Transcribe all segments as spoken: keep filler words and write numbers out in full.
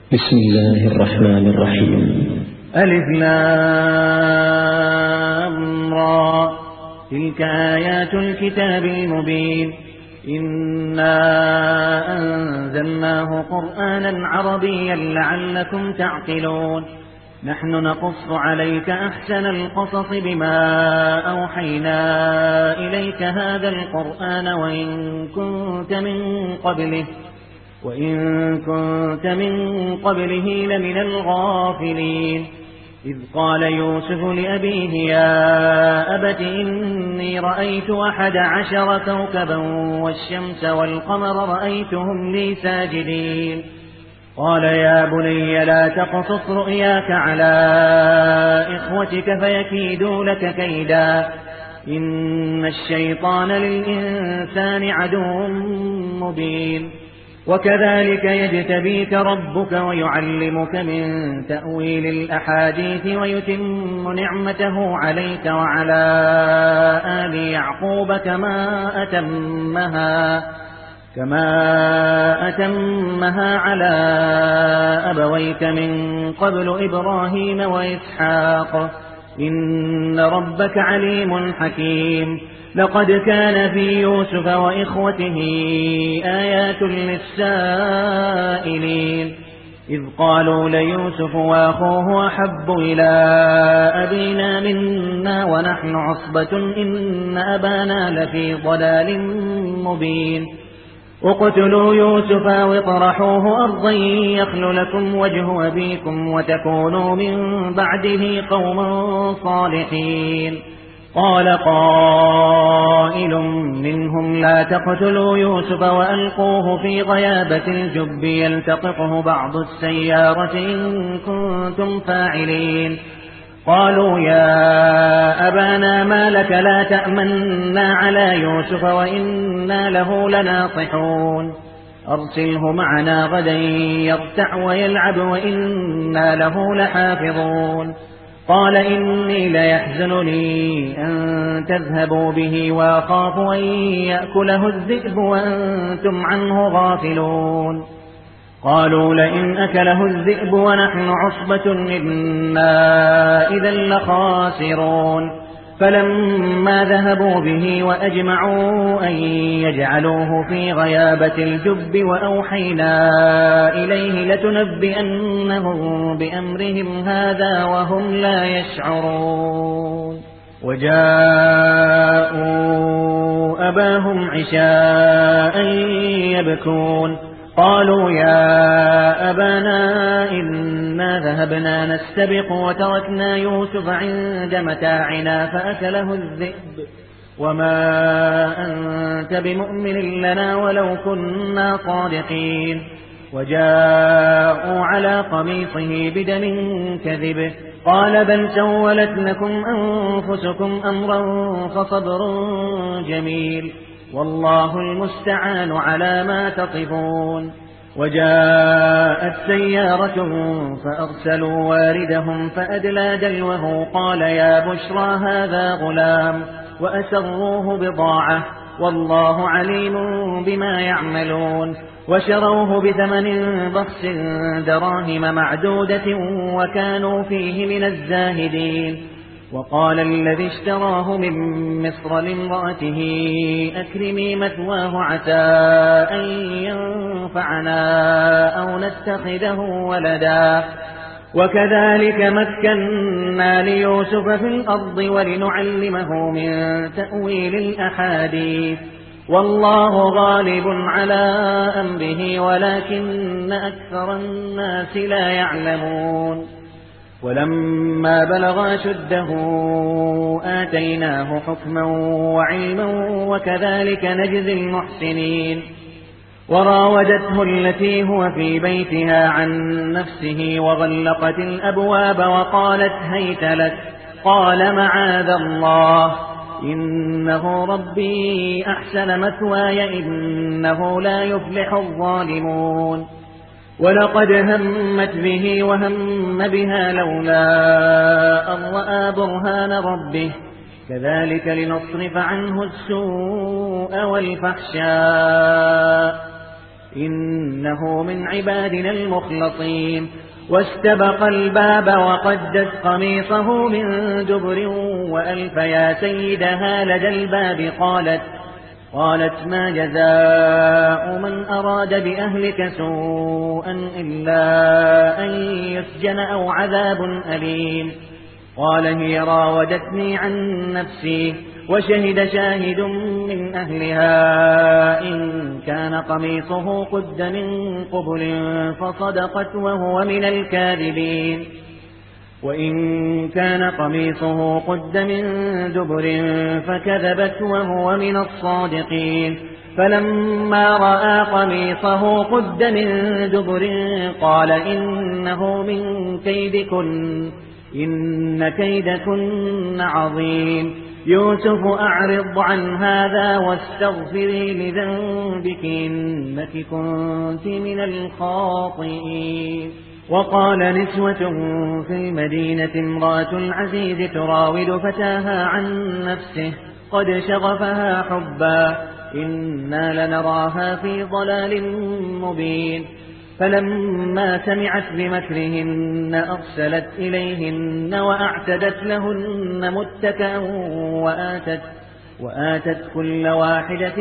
بسم الله الرحمن الرحيم. ألف لام را، تلك آيات الكتاب المبين. إنا أنزلناه قرآنا عربيا لعلكم تعقلون. نحن نقص عليك أحسن القصص بما أوحينا إليك هذا القرآن وإن كنت من قبله وإن كنت من قبله لمن الغافلين. إذ قال يوسف لأبيه يا أبت إني رأيت أحد عشر كوكبا والشمس والقمر رأيتهم لي ساجدين. قال يا بني لا تقصص رؤياك على إخوتك فيكيدوا لك كيدا، إن الشيطان للإنسان عدو مبين. وكذلك يجتبيك ربك ويعلمك من تأويل الأحاديث ويتم نعمته عليك وعلى آل يعقوب كما أتمها كما أتمها على أبويك من قبل إبراهيم وإسحاق إن ربك عليم حكيم. لقد كان في يوسف وإخوته آيات للسائلين، إذ قالوا ليوسف وأخوه أحب إلى أبينا منا ونحن عصبة إن أبانا لفي ضلال مبين. اقتلوا يوسف واطرحوه أرضا يخل لكم وجه أبيكم وتكونوا من بعده قوما صالحين. قال قائل منهم لا تقتلوا يوسف وألقوه في غيابة الجب يلتقطه بعض السيارة إن كنتم فاعلين. قالوا يا أبانا ما لك لا تأمنا على يوسف وإنا له لناصحون، أرسله معنا غدا يرتع ويلعب وإنا له لحافظون. قال إني ليحزنني أن تذهبوا به وأخاف أن يأكله الذئب وأنتم عنه غافلون. قالوا لئن أكله الذئب ونحن عصبة إنا إذا لخاسرون. فلما ذهبوا به وأجمعوا أن يجعلوه في غيابة الجب وأوحينا إليه لتنبئنهم بأمرهم هذا وهم لا يشعرون. وجاءوا أباهم عشاء يبكون. قالوا يا أبانا إنا ذهبنا نستبق وتركنا يوسف عند متاعنا فأكله الذئب وما أنت بمؤمن لنا ولو كنا صادقين. وجاءوا على قميصه بدم كذب قال بل سولت لكم أنفسكم أمرا فصبر جميل والله المستعان على ما تصفون. وجاءت سيارة فأرسلوا واردهم فأدلى دلوه قال يا بشرى هذا غلام وأسروه بضاعة والله عليم بما يعملون. وشروه بثمن بخس دراهم معدودة وكانوا فيه من الزاهدين. وقال الذي اشتراه من مصر لامرأته أكرمي مثواه عسى أن ينفعنا أو نتخذه ولدا. وكذلك مكنا ليوسف في الأرض ولنعلمه من تأويل الأحاديث والله غالب على أمره ولكن أكثر الناس لا يعلمون. ولما بلغ أشده آتيناه حكما وعلما وكذلك نجزي المحسنين. وراودته التي هو في بيتها عن نفسه وغلقت الأبواب وقالت هيت لك قال معاذ الله إنه ربي أحسن مثواي إنه لا يفلح الظالمون. ولقد همت به وهم بها لولا أن رأى برهان ربه كذلك لنصرف عنه السوء والفحشاء إنه من عبادنا المخلصين. واستبق الباب وقدت قميصه من دبر وألف يا سيدها لدى الباب قالت قالت ما جزاء من أراد بأهلك سوءا إلا أن يسجن أو عذاب أليم. قال هي راودتني عن نفسي وشهد شاهد من أهلها إن كان قميصه قد من قبل فصدقت وهو من الكاذبين وإن كان قميصه قد من دبر فكذبت وهو من الصادقين. فلما رأى قميصه قد من دبر قال إنه من كيدكن إن كيدكن عظيم. يوسف أعرض عن هذا واستغفري لذنبك إنك كنت من الخاطئين. وقال نسوة في المدينة امرأة العزيز تراود فتاها عن نفسه قد شغفها حبا إنا لنراها في ضلال مبين. فلما سمعت بمكرهن أرسلت إليهن وأعتدت لهن متكئا وآتت, وآتت كل واحدة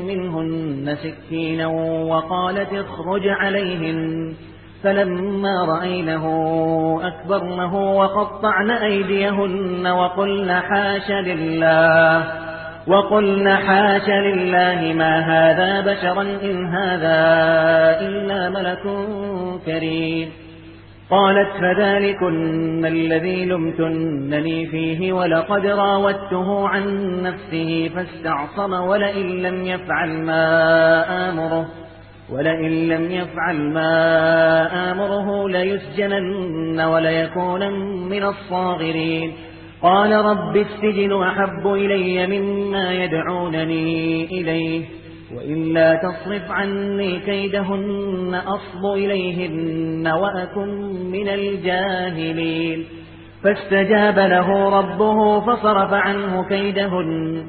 منهن سكينا وقالت اخرج عليهن. فلما رأينه أكبرنه وقطعن أيديهن وقلن حاش لله وقلن حاش لله ما هذا بشرا إن هذا إلا ملك كريم. قالت فذلكن الذي لمتنني فيه ولقد راودته عن نفسه فاستعصم ولئن لم يفعل ما آمره ولئن لم يفعل ما آمره ليسجنن وليكون من الصاغرين. قال رب السجن أحب إلي مما يدعونني إليه وإلا تصرف عني كيدهن أصب إليهن وأكن من الجاهلين. فاستجاب له ربه فصرف عنه كيدهن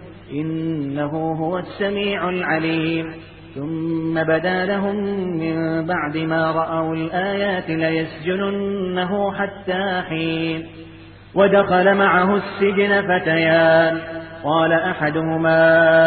إنه هو السميع العليم. ثم بدا لهم من بعد ما رأوا الآيات ليسجننه حتى حين. ودخل معه السجن فتيان قال أحدهما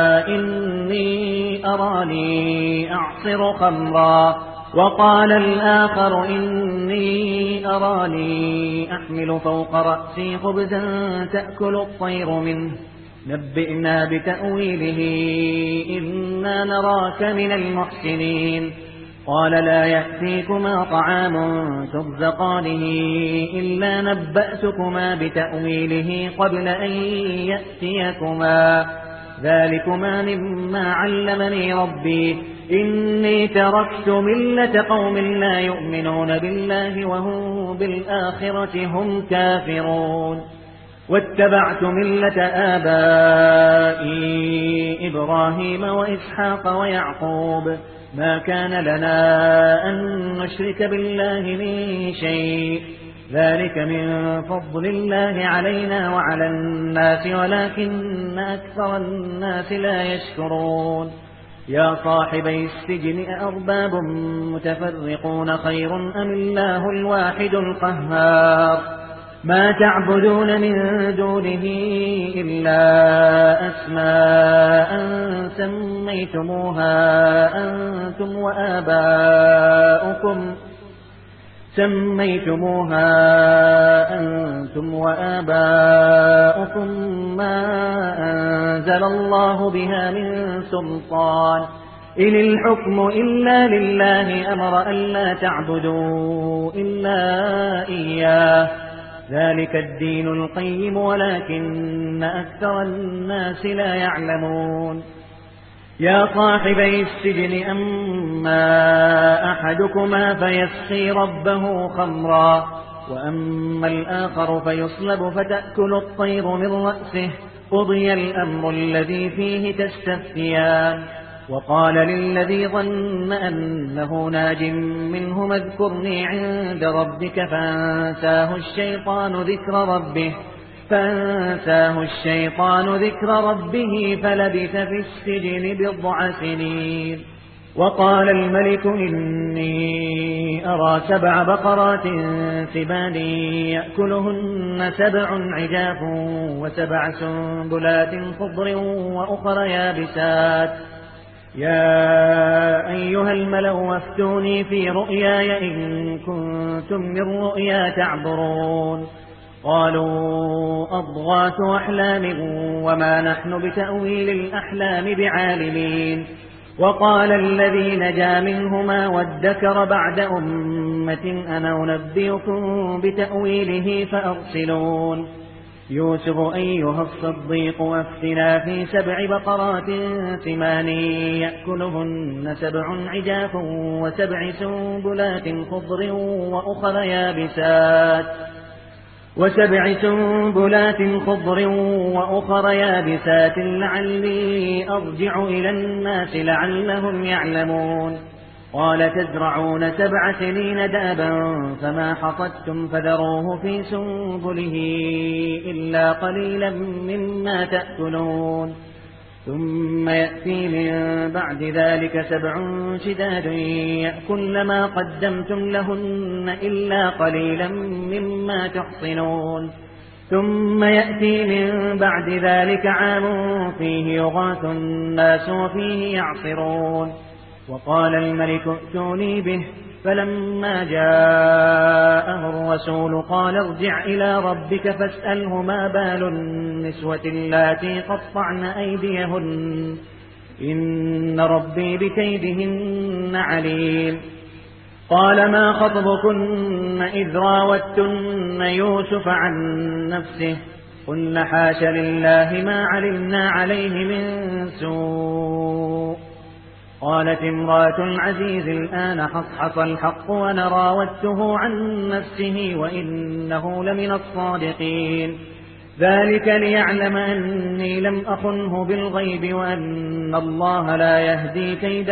إني أراني أعصر خمرا وقال الآخر إني أراني أحمل فوق رأسي خبزا تأكل الطير منه نبئنا بتأويله إنا نراك من المحسنين. قال لا يأتيكما طعام ترزقانه إلا نبأتكما بتأويله قبل أن يأتيكما ذلكما مما علمني ربي إني تركت ملة قوم لا يؤمنون بالله وهم بالآخرة هم كافرون واتبعت ملة آبائي إبراهيم وإسحاق ويعقوب ما كان لنا أن نشرك بالله من شيء ذلك من فضل الله علينا وعلى الناس ولكن أكثر الناس لا يشكرون. يا صاحبي السجن أأرباب متفرقون خير أم الله الواحد القهار ما تعبدون من دونه إلا أسماء سميتموها أنتم وآباؤكم سميتموها أنتم وآباؤكم ما أنزل الله بها من سلطان إن الحكم إلا لله أمر ألا تعبدوا إلا إياه ذلك الدين القيم ولكن أكثر الناس لا يعلمون. يا صاحبي السجن أما أحدكما فيسقي ربه خمرا وأما الآخر فيصلب فتأكل الطير من رأسه قضي الأمر الذي فيه تستفتيان. وقال للذي ظن أنه ناج منه اذكرني عند ربك فأنساه الشيطان ذكر ربه فأنساه الشيطان ذكر ربه فلبث في السجن بضع سنين. وقال الملك إني أرى سبع بقرات سمان يأكلهن سبع عجاف وسبع سنبلات خضر وأخر يابسات يا أيها الملأ أفتوني في رؤياي إن كنتم من رؤيا تعبرون قالوا أضغاث أحلام وما نحن بتأويل الأحلام بعالمين وقال الذي نجا منهما وادكر بعد أمة أنا أنبئكم بتأويله فأرسلون يوسف أيها الصديق أفتنا في سبع بقرات ثمان يأكلهن سبع عجاف وسبع سنبلات خضر وأخر يابسات وسبع سنبلات خضر وأخر يابسات لعلي أرجع إلى الناس لعلهم يعلمون قال تزرعون سبع سنين دابا فما حصدتم فذروه في سنبله إلا قليلا مما تأكلون ثم يأتي من بعد ذلك سبع شداد يأكلن ما قدمتم لهن إلا قليلا مما تحصنون ثم يأتي من بعد ذلك عام فيه يغاث الناس وفيه يعصرون وقال الملك ائتوني به فلما جاءه الرسول قال ارجع إلى ربك فاسأله ما بال النسوة اللاتي قطعن أيديهن إن ربي بكيدهن عليم قال ما خطبكن إذ راوتن يوسف عن نفسه قلن حاش لله ما علمنا عليه من سوء قالت امرأة العزيز الآن حصحص الحق وأنا راودته عن نفسه وإنه لمن الصادقين ذلك ليعلم أني لم أخنه بالغيب وأن الله لا يهدي كيد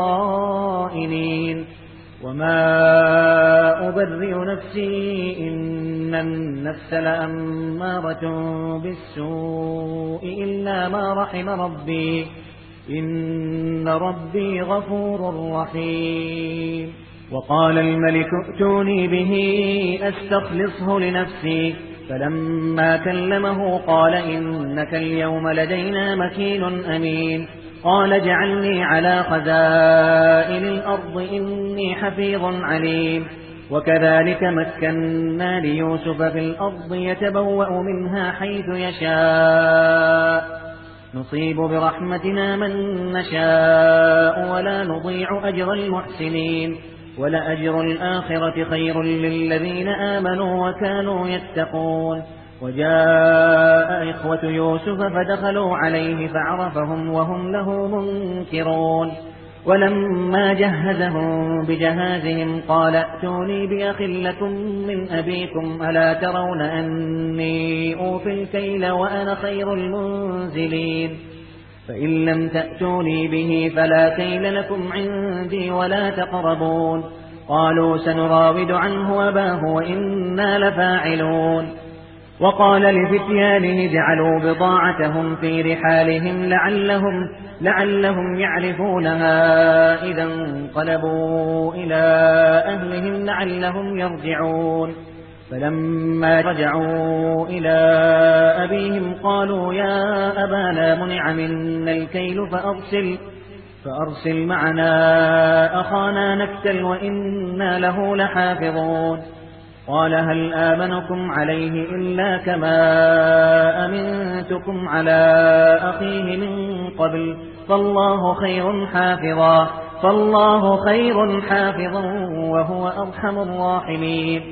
الخائنين وما أبرئ نفسي إن النفس لأمارة بالسوء إلا ما رحم ربي إن ربي غفور رحيم وقال الملك ائتوني به أستخلصه لنفسي فلما كلمه قال إنك اليوم لدينا مكين أمين قال اجعلني على خزائن الأرض إني حفيظ عليم وكذلك مكنا ليوسف في الأرض يتبوأ منها حيث يشاء نصيب برحمتنا من نشاء ولا نضيع أجر المحسنين ولأجر الآخرة خير للذين آمنوا وكانوا يتقون وجاء إخوة يوسف فدخلوا عليه فعرفهم وهم له منكرون ولما جهزهم بجهازهم قال ائتوني بأخ لكم من أبيكم ألا ترون أني أوفي الكيل وأنا خير المنزلين فإن لم تأتوني به فلا كيل لكم عندي ولا تقربون قالوا سنراود عنه أباه وإنا لفاعلون وقال لفتيانه اجعلوا بضاعتهم في رحالهم لعلهم, لعلهم يعرفونها إذا انقلبوا إلى أهلهم لعلهم يرجعون فلما رجعوا إلى أبيهم قالوا يا أبانا منع منا الكيل فأرسل, فأرسل معنا أخانا نكتل وإنا له لحافظون قال هل آمنكم عليه إلا كما أمنتكم على أخيه من قبل فالله خير حافظا فالله خير حافظا وهو أرحم الراحمين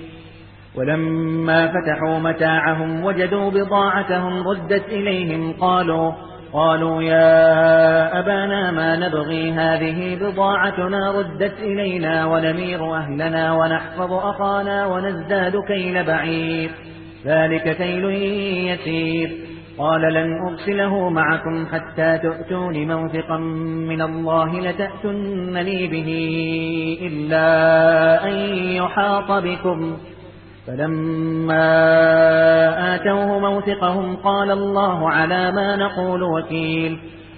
ولما فتحوا متاعهم وجدوا بضاعتهم ردت إليهم قالوا قالوا يا أبانا ما نبغي هذه بضاعتنا ردت إلينا ونمير أهلنا ونحفظ أخانا ونزداد كيل بعير ذلك كيل يسير قال لن أرسله معكم حتى تؤتون موثقا من الله لتأتنني به إلا أن يحاط بكم فلما آتوه موثقهم قال الله على ما نقول وكيل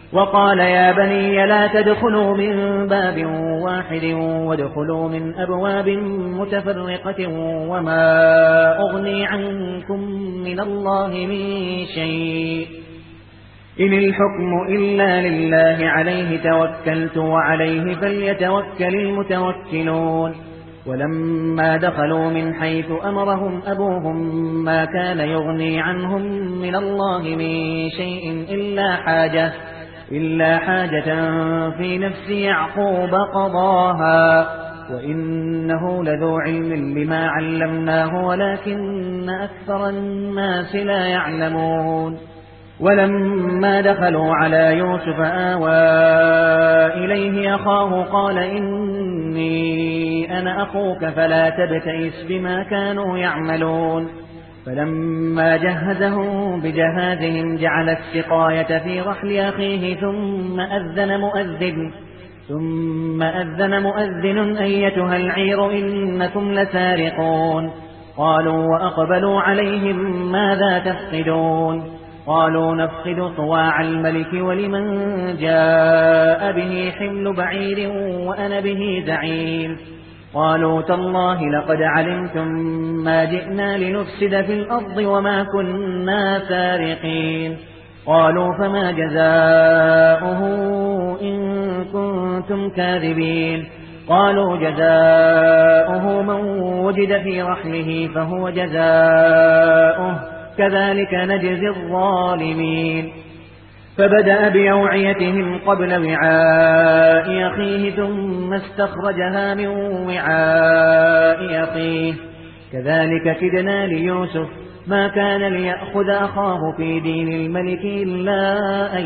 وقال يا بني لا تدخلوا من باب واحد وادخلوا من أبواب متفرقة وما أغني عنكم من الله من شيء إن الحكم إلا لله عليه توكلت وعليه فليتوكل المتوكلون ولما دخلوا من حيث أمرهم أبوهم ما كان يغني عنهم من الله من شيء إلا حاجة إلا حاجة في نفس يعقوب قضاها وإنه لذو علم لما علمناه ولكن أكثر الناس لا يعلمون ولما دخلوا على يوسف آوى إليه أخاه قال إني أنا أخوك فلا تبتئس بما كانوا يعملون فلما جهزهم بجهازهم جعل السقاية في رحل أخيه ثم أذن مؤذن ثم أذن مؤذن أيتها العير إنكم لسارقون قالوا وأقبلوا عليهم ماذا تفقدون قالوا نفقد صواع الملك ولمن جاء به حمل بعير وأنا به زعيم قالوا تالله لقد علمتم ما جئنا لنفسد في الأرض وما كنا سارقين قالوا فما جزاؤه إن كنتم كاذبين قالوا جزاؤه من وجد في رحله فهو جزاؤه كذلك نجزي الظالمين فبدأ بأوعيتهم قبل وعاء أخيه ثم استخرجها من وعاء أخيه كذلك كدنا ليوسف ما كان ليأخذ أخاه في دين الملك إلا أن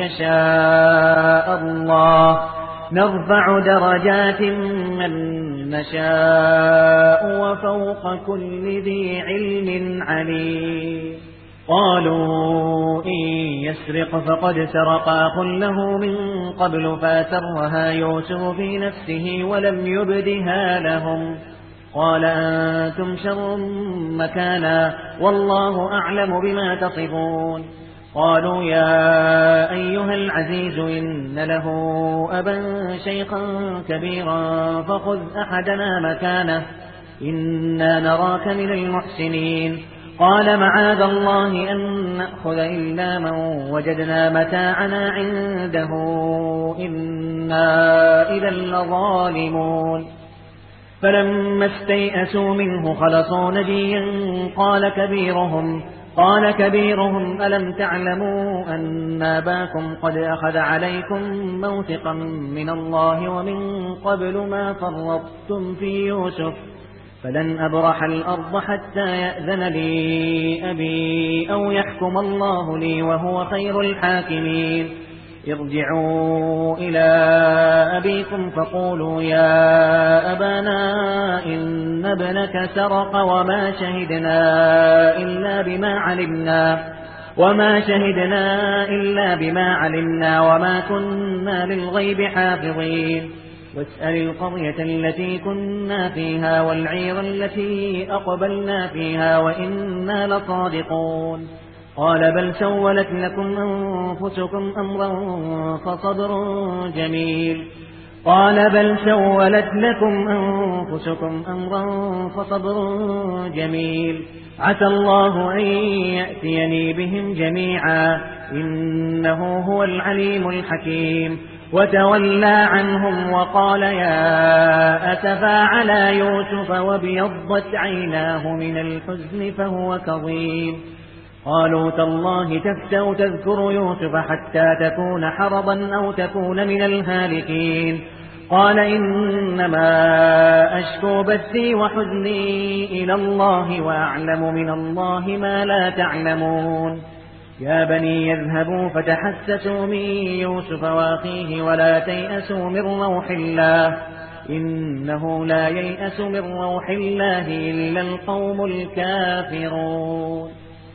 يشاء الله نرفع درجات من نشاء وفوق كل ذي علم عليم قالوا إن يسرق فقد سرق أخ له من قبل فأسرها يوسف في نفسه ولم يبدها لهم قال أنتم شر مكانا والله أعلم بما تصفون قالوا يا أيها العزيز إن له أبا شيخا كبيرا فخذ أحدنا مكانه إنا نراك من المحسنين قال معاذ الله أن نأخذ إلا من وجدنا متاعنا عنده إنا إذا لظالمون فلما استيئسوا منه خلصوا نجيا قال كبيرهم قال كبيرهم ألم تعلموا أن أباكم قد أخذ عليكم موثقا من الله ومن قبل ما فرطتم في يوسف فلن أبرح الأرض حتى يأذن لي أبي أو يحكم الله لي وهو خير الحاكمين ارجعوا إلى أبيكم فقولوا يا أبانا إن ابنك سرق وما شهدنا إلا بما علمنا وما شهدنا إلا بما علمنا وما كنا للغيب حافظين واسأل القرية التي كنا فيها والعير التي أقبلنا فيها وإنا لصادقون قال بل سولت لكم أنفسكم أمرا فصبر جميل قال بل سولت لكم أنفسكم أمرا فصبر جميل عسى الله أن يأتيني بهم جميعا إنه هو العليم الحكيم وتولى عنهم وقال يا أسفا على يوسف وابيضت عيناه من الحزن فهو كظيم قالوا تالله تفتأ تذكر يوسف حتى تكون حرضا أو تكون من الهالكين قال إنما أشكو بثي وحزني إلى الله وأعلم من الله ما لا تعلمون يا بني يذهبوا فتحسسوا من يوسف وأخيه ولا تيأسوا من روح الله إنه لا ييأس من روح الله إلا القوم الكافرون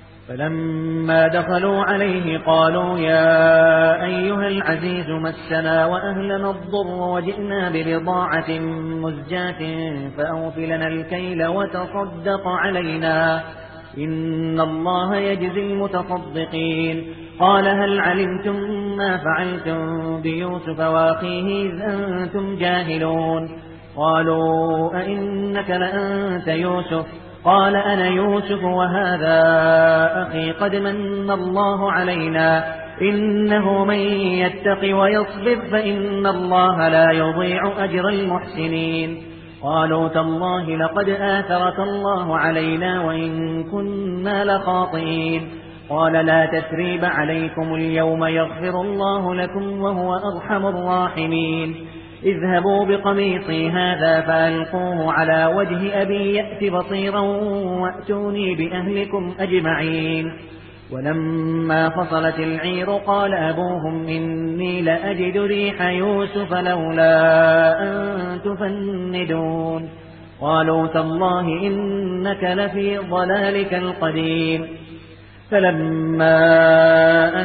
فلما دخلوا عليه قالوا يا أيها العزيز مسنا وأهلنا الضر وجئنا ببضاعة مزجاة فأوف لنا الكيل وتصدق علينا إن الله يجزي المتصدقين قال هل علمتم ما فعلتم بيوسف وأخيه إذ أنتم جاهلون قالوا أئنك لأنت يوسف قال أنا يوسف وهذا أخي قد من الله علينا إنه من يتق ويصبر فإن الله لا يضيع أجر المحسنين قالوا تالله لقد آثرك الله علينا وإن كنا لخاطئين قال لا تثريب عليكم اليوم يغفر الله لكم وهو أرحم الراحمين اذهبوا بقميصي هذا فألقوه على وجه أبي يأت بصيرا وأتوني بأهلكم أجمعين ولما فصلت العير قال أبوهم إني لأجد ريح يوسف لولا أن تفندون قالوا تالله إنك لفي ضلالك القديم فلما أن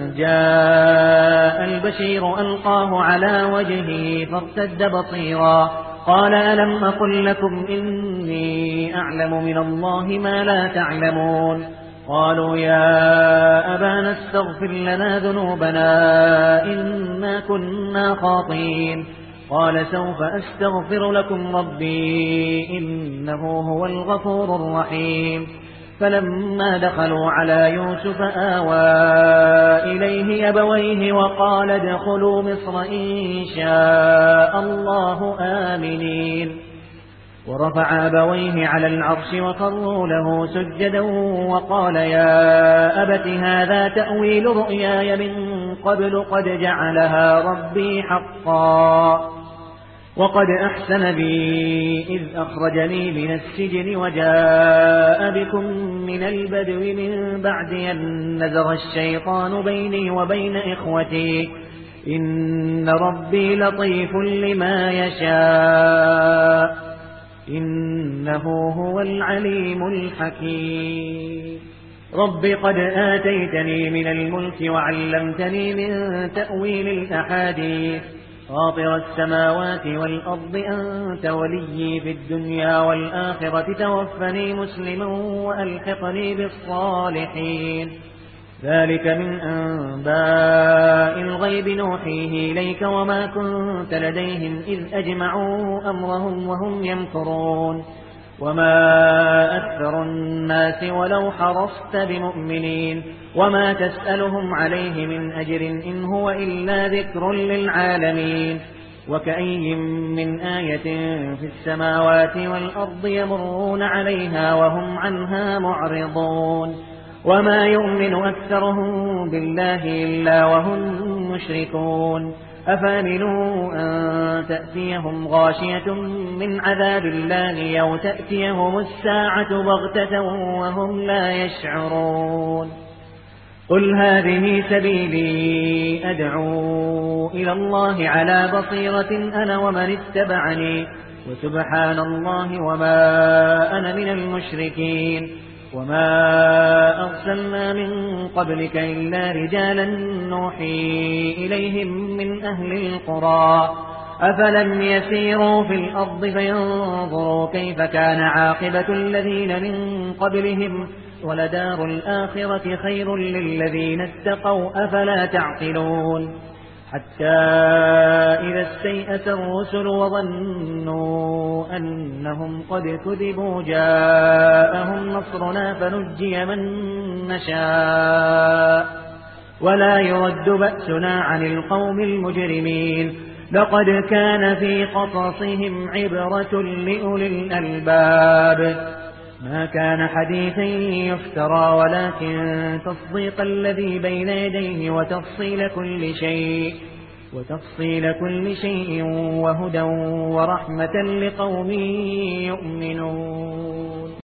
جاء البشير ألقاه على وجهه فارتد بصيرا قال ألم أقل لكم إني أعلم من الله ما لا تعلمون قالوا يا أبانا استغفر لنا ذنوبنا إنا كنا خاطئين قال سوف أستغفر لكم ربي إنه هو الغفور الرحيم فلما دخلوا على يوسف آوى إليه أبويه وقال ادخلوا مصر إن شاء الله آمنين ورفع أبويه على العرش وخروا له سجدا وقال يا أبت هذا تأويل رؤياي من قبل قد جعلها ربي حقا وقد أحسن بي إذ أخرجني من السجن وجاء بكم من البدو من بعد أن نزغ الشيطان بيني وبين إخوتي إن ربي لطيف لما يشاء إنه هو العليم الحكيم رب قد آتيتني من الملك وعلمتني من تأويل الأحاديث فاطر السماوات والأرض أنت وليي في الدنيا والآخرة توفني مسلما وألحقني بالصالحين ذلك من أنباء الغيب نوحيه إليك وما كنت لديهم إذ أجمعوا أمرهم وهم يمكرون وما أكثر الناس ولو حرصت بمؤمنين وما تسألهم عليه من أجر إن هو إلا ذكر للعالمين وكأي من آية في السماوات والأرض يمرون عليها وهم عنها معرضون وما يؤمن أكثرهم بالله إلا وهم مشركون أفامنوا أن تأتيهم غاشية من عذاب الله أو تأتيهم الساعة بغتة وهم لا يشعرون قل هذه سبيلي أدعو إلى الله على بصيرة أنا ومن اتبعني وسبحان الله وما أنا من المشركين وما أرسلنا من قبلك إلا رجالا نوحي إليهم من أهل القرى أفلم يسيروا في الأرض فينظروا كيف كان عاقبة الذين من قبلهم ولدار الآخرة خير للذين اتقوا أفلا تعقلون حتى إذا استيأس الرسل وظنوا أنهم قد كذبوا جاءهم نصرنا فنجي من نشاء ولا يرد بأسنا عن القوم المجرمين لقد كان في قصصهم عبرة لأولي الألباب ما كان حديثا يفترى ولكن تصديق الذي بين يديه وتفصيل كل شيء وتفصيل كل شيء وهدى ورحمة لقوم يؤمنون